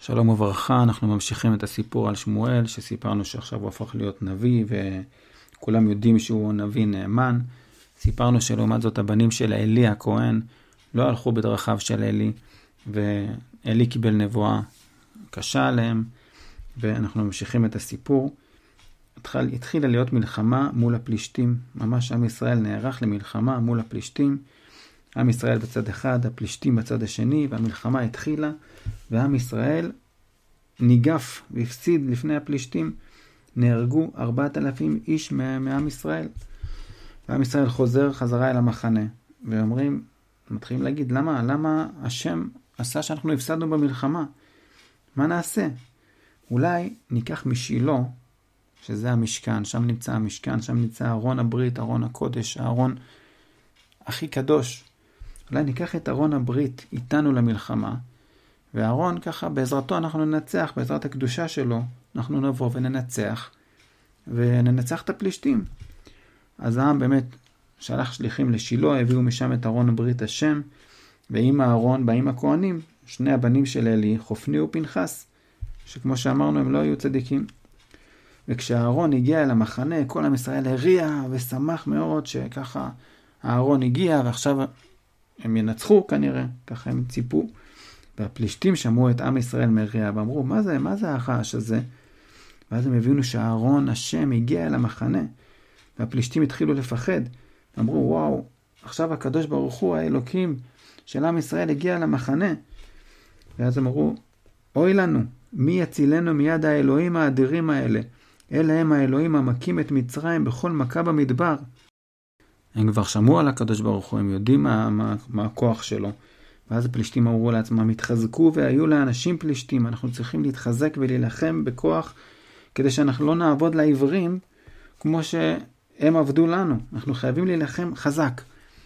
שלום וברכה, אנחנו ממשיכים את הסיפור על שמואל, שסיפרנו שעכשיו הוא הפך להיות נביא, וכולם יודעים שהוא נביא נאמן. סיפרנו שלעומת זאת הבנים של אלי הכהן לא הלכו בדרכיו של אלי, ואלי קיבל נבואה קשה עליהם, ואנחנו ממשיכים את הסיפור. התחילה להיות מלחמה מול הפלישתים, ממש עם ישראל נערך למלחמה מול הפלישתים, עם ישראל בצד אחד, הפלישתים בצד השני, והמלחמה התחילה, ועם ישראל ניגף והפסיד לפני הפלישתים. נהרגו 4,000 איש מעם ישראל. ועם ישראל חוזר חזרה אל המחנה, ואומרים, מתחילים להגיד, למה השם עשה שאנחנו הפסדנו במלחמה? מה נעשה? אולי ניקח משילה, שזה המשכן, שם נמצא המשכן, שם נמצא ארון הברית, ארון הקודש, הארון הכי קדוש. אולי ניקח את ארון הברית איתנו למלחמה, והארון ככה בעזרתו אנחנו ננצח, בעזרת הקדושה שלו אנחנו נבוא וננצח את הפלישתים. אז העם באמת שלח שליחים לשילה, הביאו משם את ארון הברית השם, ועם הארון באים הכהנים, שני הבנים של אלי, חופני ופנחס, שכמו שאמרנו הם לא היו צדיקים. וכשהארון הגיע אל המחנה, כל עם ישראל הריע ושמח מאוד שככה הארון הגיע, ועכשיו הם ינצחו כנראה, ככה הם ציפו. והפלישתים שמעו את עם ישראל מריע, ואמרו, מה זה הרעש הזה? ואז הם הבינו שהארון השם הגיע אל המחנה, והפלישתים התחילו לפחד. אמרו, וואו, עכשיו הקדוש ברוך הוא, האלוקים של עם ישראל הגיע אל המחנה. ואז אמרו, אוי לנו, מי יצילנו מיד האלוהים האדירים האלה? אלה הם האלוהים המכים את מצרים בכל מכה במדבר. הם כבר שמעו על הקדוש ברוך הוא, הם יודעים מה הכוח שלו. ואז הפלישתים אמרו לעצמם, התחזקו והיו לאנשים פלישתים, אנחנו צריכים להתחזק ולהילחם בכוח, כדי שאנחנו לא נעבוד לעברים כמו שהם עבדו לנו. אנחנו חייבים להילחם חזק.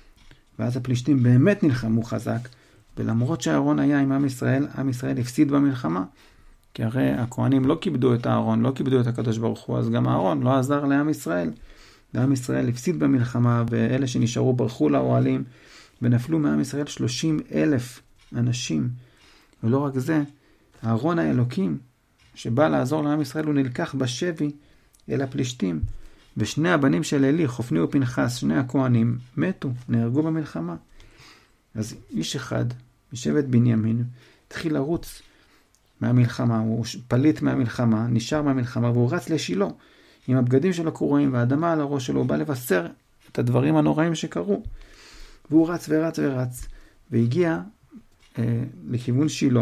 ואז הפלישתים באמת נלחמו חזק, ולמרות שהארון היה עם עם ישראל הפסיד במלחמה. כי הרי הכהנים לא כיבדו את הארון, לא כיבדו את הקדוש ברוך הוא, אז גם הארון לא עזר לעם ישראל. ועם ישראל הפסיד במלחמה, ואלה שנשארו ברחו לאוהלים, ונפלו מעם ישראל 30,000 אנשים. ולא רק זה, הארון האלוקים שבא לעזור לעם ישראל הוא נלקח בשבי אל הפלישתים. ושני הבנים של אלי, חופני ופנחס, שני הכהנים, מתו, נהרגו במלחמה. אז איש אחד, משבט בנימין, התחיל לרוץ מהמלחמה, הוא פליט מהמלחמה, נשאר מהמלחמה, והוא רץ לשילה עם הבגדים שלו קרועים והאדמה על הראש שלו, הוא בא לבשר את הדברים הנוראים שקרו. והוא רץ ורץ, והגיע לכיוון שילה,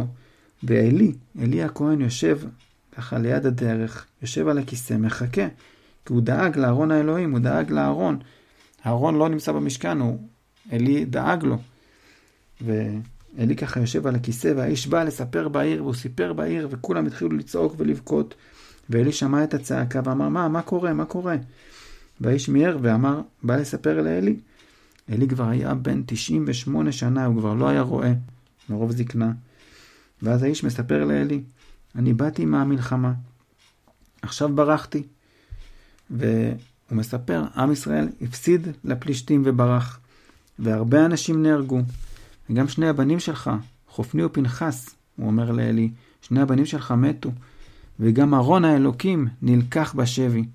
ואלי הכהן יושב ככה ליד הדרך, יושב על הכיסא, מחכה, כי הוא דאג לארון האלוהים, הוא דאג לארון. הארון לא נמצא במשכן, אלי דאג לו. ואלי ככה יושב על הכיסא, והאיש בא לספר בעיר, והוא סיפר בעיר, וכולם התחילו לצעוק ולבכות, ואלי שמע את הצעקה ואמר, מה קורה? והאיש מיהר ואמר, בא לספר לאלי. אלי כבר היה בן 98 שנה, הוא כבר לא היה רואה, מרוב זקנה. ואז האיש מספר לאלי, אני באתי מהמלחמה, עכשיו ברחתי. והוא מספר, עם ישראל הפסיד לפלישתים וברח, והרבה אנשים נהרגו. וגם שני הבנים שלך, חופני ופנחס, הוא אומר לאלי, שני הבנים שלך מתו, וגם ארון האלוקים נלקח בשבי.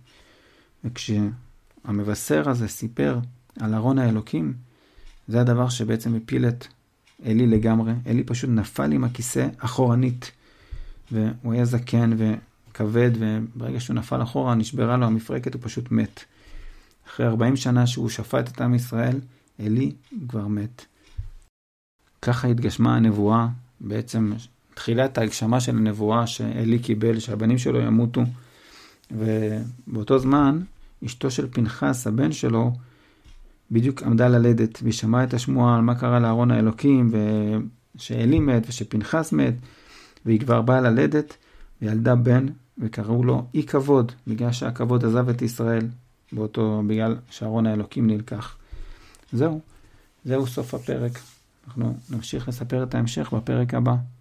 וכשהמבשר הזה סיפר על ארון האלוקים, זה הדבר שבעצם הפיל את אלי לגמרי. אלי פשוט נפל עם הכיסא אחורנית, והוא היה זקן וכבד, וברגע שהוא נפל אחורה נשברה לו המפרקת, הוא פשוט מת. אחרי 40 שנה שהוא שפט את עם ישראל, אלי כבר מת. ככה התגשמה הנבואה, בעצם תחילת ההגשמה של הנבואה שאלי קיבל, שהבנים שלו ימותו. ובאותו זמן אשתו של פנחס, הבן שלו, בדיוק עמדה ללדת, והיא שמעה את השמועה על מה קרה לארון האלוקים, ושאלי מת ושפנחס מת, והיא כבר באה ללדת, וילדה בן, וקראו לו אי כבוד, בגלל שהכבוד עזב את ישראל, בגלל שארון האלוקים נלקח. זהו סוף הפרק. אנחנו נמשיך לספר את ההמשך בפרק הבא.